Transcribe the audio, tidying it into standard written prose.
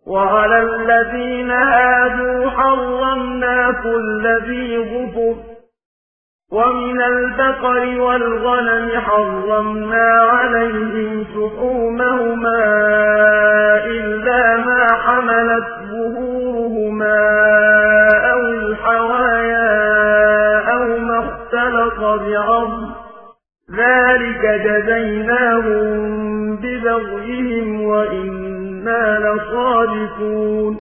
وعلى الذين هادوا حرمنا كل ذي ظفر ومن البقر والغنم حرمنا عليهم شحومهما إلا ما حملت ظهورهما أو الحوايا أو ما اختلط بعظم ذلك جزيناهم ببغيهم وإنا لصادقون